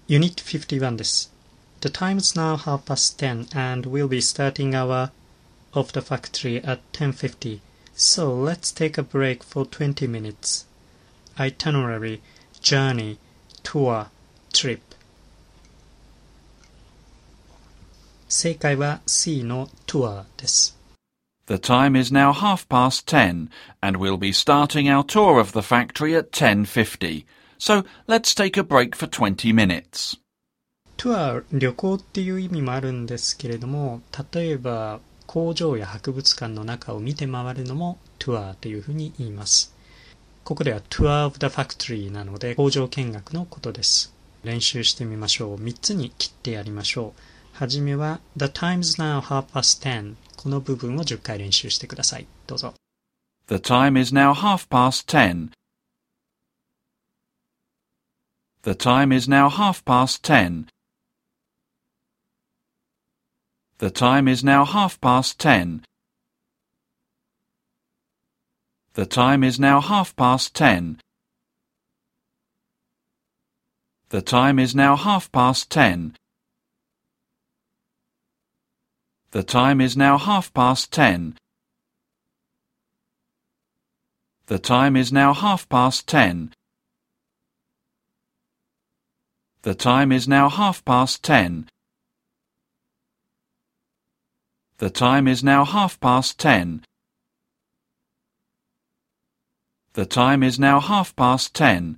Unit 51 です。The time's now 10:30 and we'll be starting our of the factory at 10:50. So let's take a break for 20 minutes. Itinerary, journey, tour, trip. 正解は C の tour です。 The time is now 10:30 and we'll be starting our tour of the factory at 10:50. So let's take a break for 20 minutes. トゥアー、旅行っていう意味もあるんですけれども、例えば工場や博物館の中を見て回るのもトゥアーというふうに言います。ここでは Tour of the Factory なので工場見学のことです。練習してみましょう。3つに切ってやりましょう。はじめは The time's now 10:30 この部分を10回練習してください。どうぞ。 The time is now 10:30. The time is now 10:30. The time is now 10:30. The time is now 10:30. The time is now 10:30. The time is now 10:30. The time is now 10:30. The time is now 10:30. The time is now 10:30. The time is now 10:30.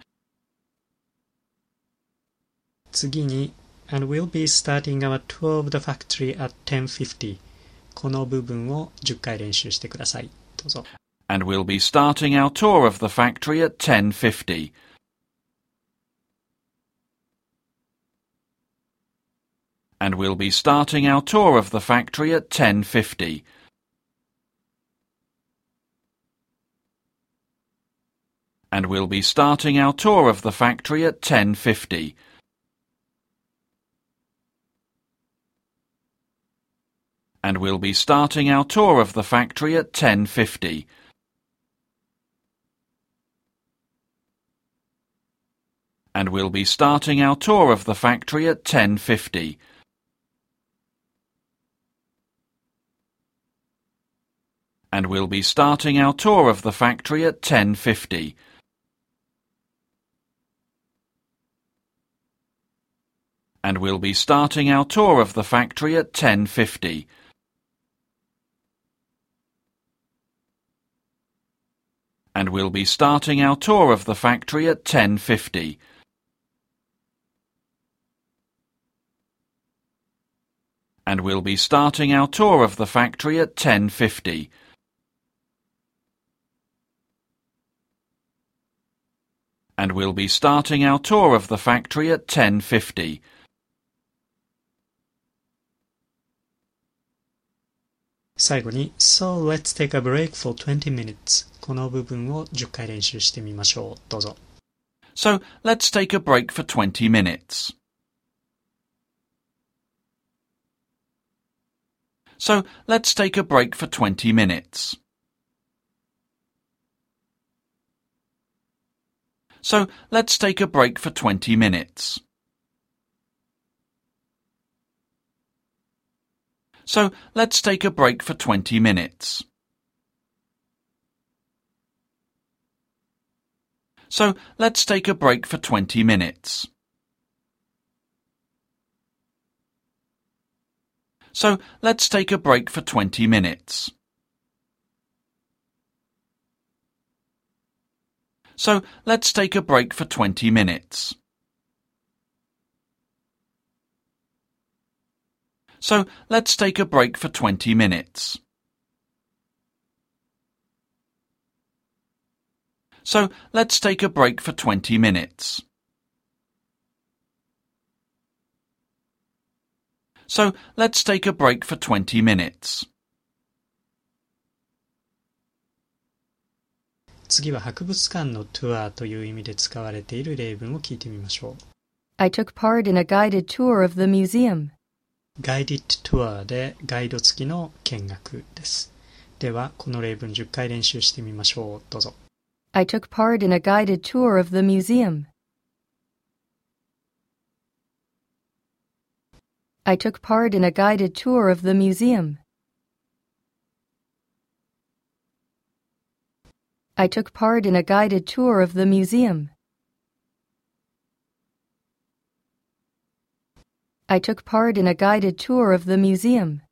次に And we'll be starting our tour of the factory at 10:50 この部分を10回練習してください。どうぞ。 And we'll be starting our tour of the factory at 10:50. And we'll be starting our tour of the factory at 10:50. And we'll be starting our tour of the factory at 10:50. And we'll be starting our tour of the factory at 10:50. And we'll be starting our tour of the factory at 10:50. And we'll be starting our tour of the factory at 10:50. 'And we'll be starting our tour of the factory at 10:50. And we'll be starting our tour of the factory at 10:50. And we'll be starting our tour of the factory at 10:50. And we'll be starting our tour of the factory at 10:50. 最後に So let's take a break for 20 minutes この部分を10回練習してみましょう。どうぞ。 So let's take a break for 20 minutes. So let's take a break for 20 minutes. So let's take a break for 20 minutes. So let's take a break for 20 minutes. So let's take a break for 20 minutes. So let's take a break for 20 minutes. So let's take a break for 20 minutes. So let's take a break for 20 minutes. So let's take a break for 20 minutes. So let's take a break for 20 minutes. 次は博物館のトゥアーという意味で使われている例文を聞いてみましょう。 I took part in a guided tour of the museum. ガイディットトゥアーでガイド付きの見学です。では、この例文10回練習してみましょう。どうぞ。 I took part in a guided tour of the museum. I took part in a guided tour of the museum. I took part in a guided tour of the museum. I took part in a guided tour of the museum.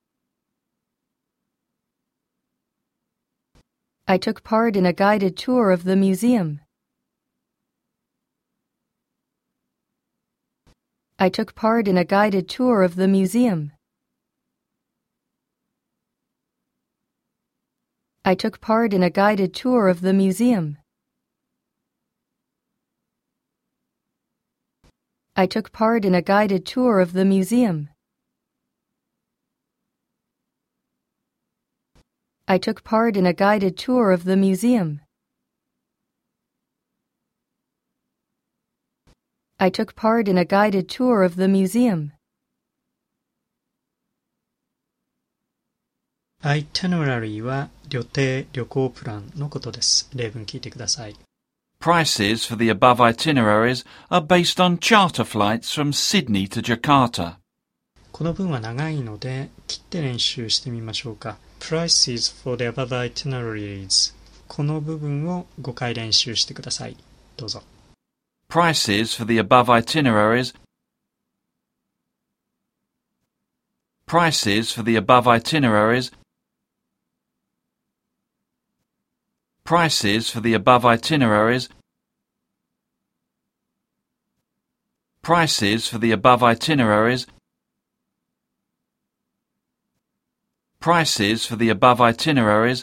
I took part in a guided tour of the museum. I took part in a guided tour of the museum. I took part in a guided tour of the museum. I took part in a guided tour of the museum. I took part in a guided tour of the museum. I took part in a guided tour of the museum. Itinerary は旅程、旅行プランのことです。例文聞いてください。 Prices for the above itineraries are based on charter flights from Sydney to Jakarta. この文は長いので切って練習してみましょうか。Prices for the above itineraries この部分を5回練習してください。どうぞ。 Prices for the above itineraries. Prices for the above itineraries. Prices for the above itineraries. Prices for the above itineraries. Prices for the above itineraries.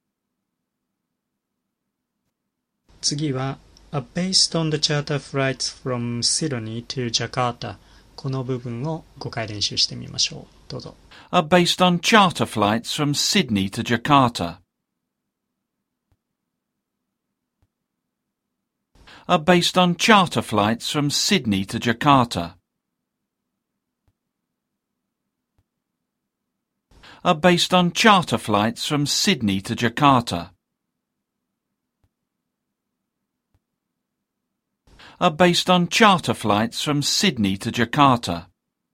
次はbased on the charter flights from Sydney to Jakarta この部分を5回練習してみましょう。どうぞ。 Are based on charter flights from Sydney to Jakarta. Are based on charter flights from Sydney to Jakarta. Are based on charter flights from Sydney to Jakarta. Are based on charter flights from Sydney to Jakarta.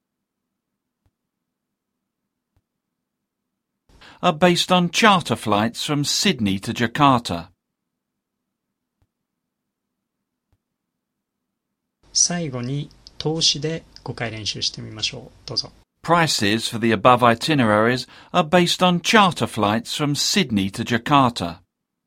Are based on charter flights from Sydney to Jakarta. 最後に動詞で5回練習してみましょう。どうぞ。 Prices for the above itineraries are based on charter flights from Sydney to Jakarta.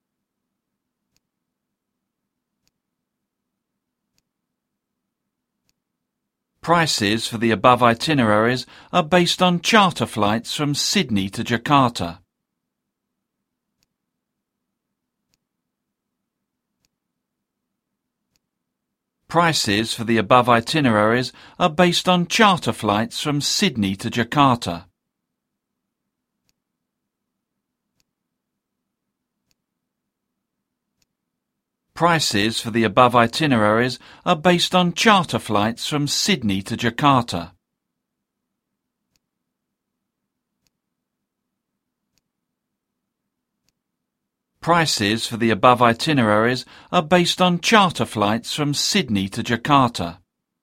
Prices for the above itineraries are based on charter flights from Sydney to Jakarta. Prices for the above itineraries are based on charter flights from Sydney to Jakarta. Prices for the above itineraries are based on charter flights from Sydney to Jakarta. Prices for the above itineraries are based on charter flights from Sydney to Jakarta.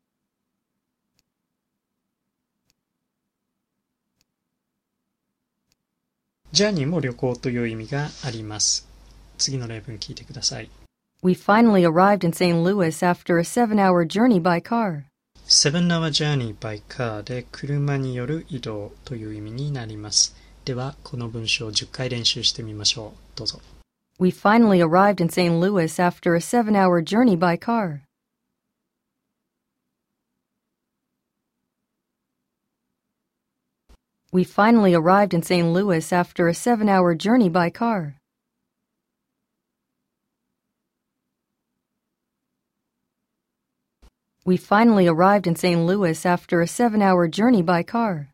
Journey も旅行という意味があります。次の例文聞いてください。 We finally arrived in St. Louis after a 7-hour journey by car. 7-hour journey by car で車による移動という意味になります。では、この文章を10回練習してみましょう。どうぞ。 We finally arrived in St. Louis after a 7-hour journey by car. We finally arrived in St. Louis after a 7-hour journey by car. We finally arrived in St. Louis after a 7-hour journey by car.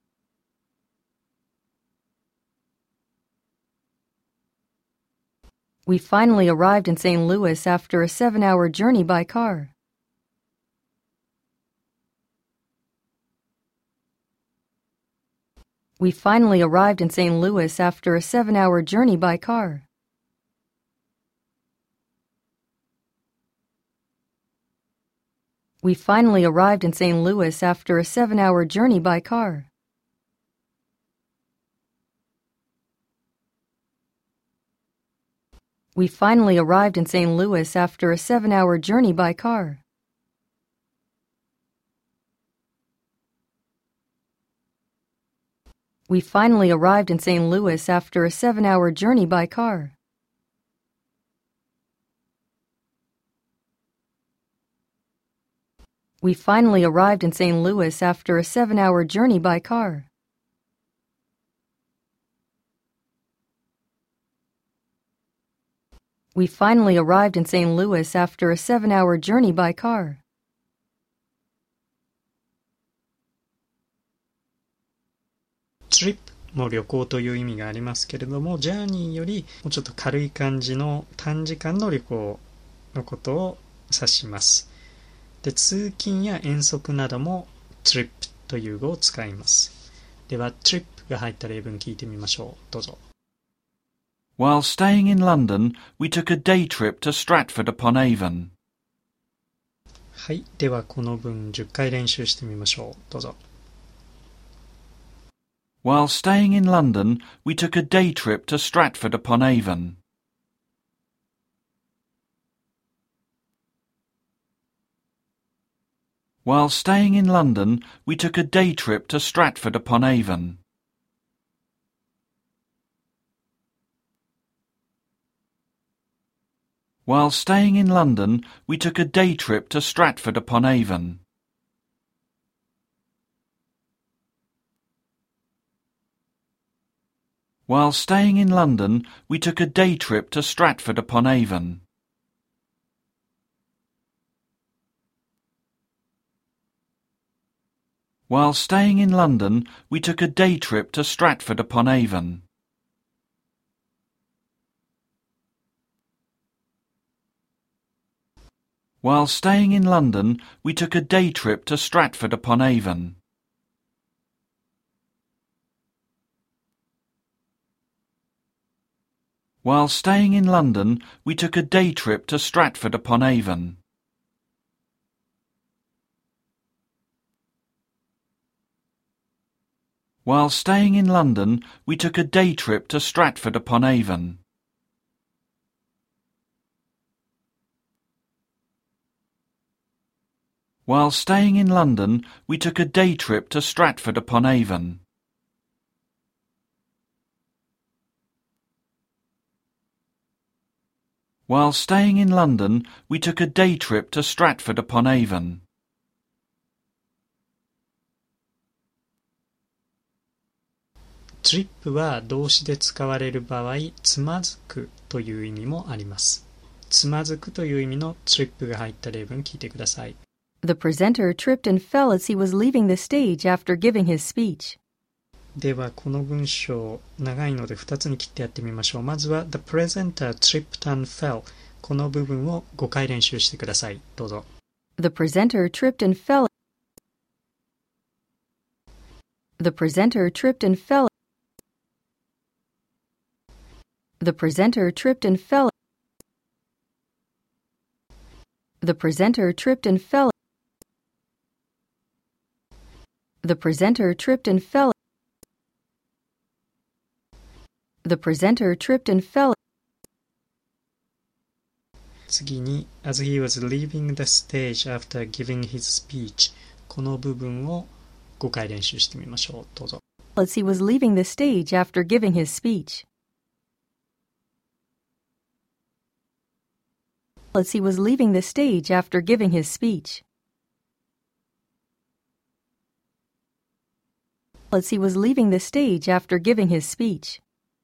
We finally arrived in St. Louis after a 7-hour journey by car. We finally arrived in St. Louis after a 7-hour journey by car. We finally arrived in St. Louis after a 7-hour journey by car. We finally arrived in St. Louis after a 7-hour journey by car. We finally arrived in St. Louis after a 7-hour journey by car. We finally arrived in St. Louis after a 7-hour journey by car. We finally arrived in St. Louis after a 7-hour journey by car. trip も旅行という意味がありますけれども、ジャーニーよりもうちょっと軽い感じの短時間の旅行のことを指します。で、通勤や遠足なども trip という語を使います。では trip が入った例文聞いてみましょう。どうぞ。 While staying in London, we took a day trip to Stratford-upon-Avon. はい、ではこの文10回練習してみましょう。どうぞ。 While staying in London, we took a day trip to Stratford-upon-Avon. While staying in London, we took a day trip to Stratford-upon-Avon. While staying in London, we took a day trip to Stratford-upon-Avon. While staying in London, we took a day trip to Stratford-upon-Avon. While staying in London, we took a day trip to Stratford-upon-Avon. While staying in London, we took a day trip to Stratford-upon-Avon. While staying in London, we took a day trip to Stratford-upon-Avon. While staying in London, we took a day trip to Stratford-upon-Avon. While staying in London, we took a day trip to Stratford-upon-Avon. While staying in London, we took a day trip to Stratford-upon-Avon. trip は動詞で使われる場合、つまずくという意味もあります。つまずくという意味の trip が入った例文聞いてください。 The presenter tripped and fell as he was leaving the stage after giving his speech. ではこの文章長いので2つに切ってやってみましょう。まずは The presenter tripped and fell この部分を5回練習してください。どうぞ。 The presenter tripped and fell. The presenter tripped and fell. The presenter tripped and fell. The presenter tripped and fell. The presenter tripped and fell. The presenter tripped and fell. 次に As he was leaving the stage after giving his speech この部分を5回練習してみましょう。どうぞ。 As he was leaving the stage after giving his speech. As he was leaving the stage after giving his speech. As he was leaving the stage after giving his speech.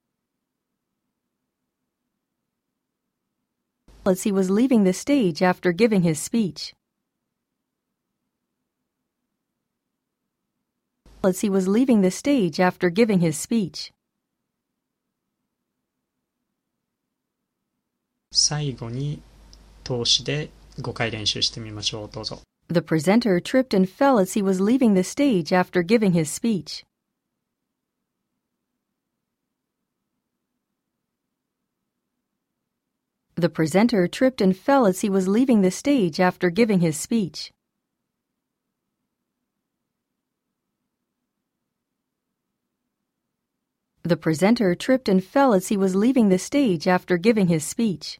As he was leaving the stage after giving his speech. As he was leaving the stage after giving his speech. 最後に動詞で5回練習してみましょう。どうぞ。 The presenter tripped and fell as he was leaving the stage after giving his speech. The presenter tripped and fell as he was leaving the stage after giving his speech. The presenter tripped and fell as he was leaving the stage after giving his speech.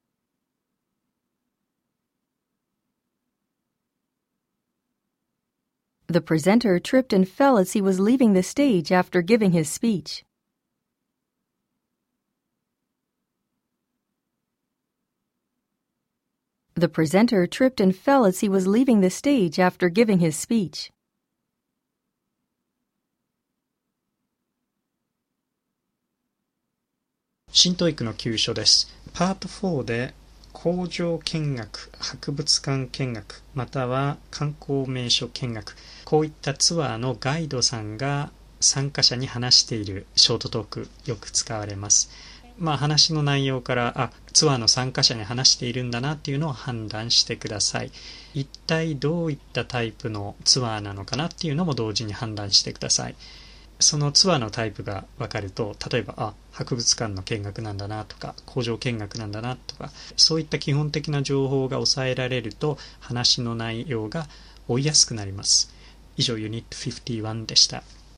The presenter tripped and fell as he was leaving the stage after giving his speech. The presenter tripped and fell as he was leaving the stage after giving his speech. 新トイックの9書です。パート4で工場見学、博物館見学、または観光名所見学、こういったツアーのガイドさんが参加者に話しているショートトーク、よく使われます。話の内容からツアーの参加者に話しているんだなっていうのを判断してください。一体どういったタイプのツアーなのかなっていうのも同時に判断してください。そのツアーのタイプが分かると、例えば博物館の見学なんだなとか工場見学なんだなとか、そういった基本的な情報が抑えられると話の内容が追いやすくなります。以上ユニット51でした。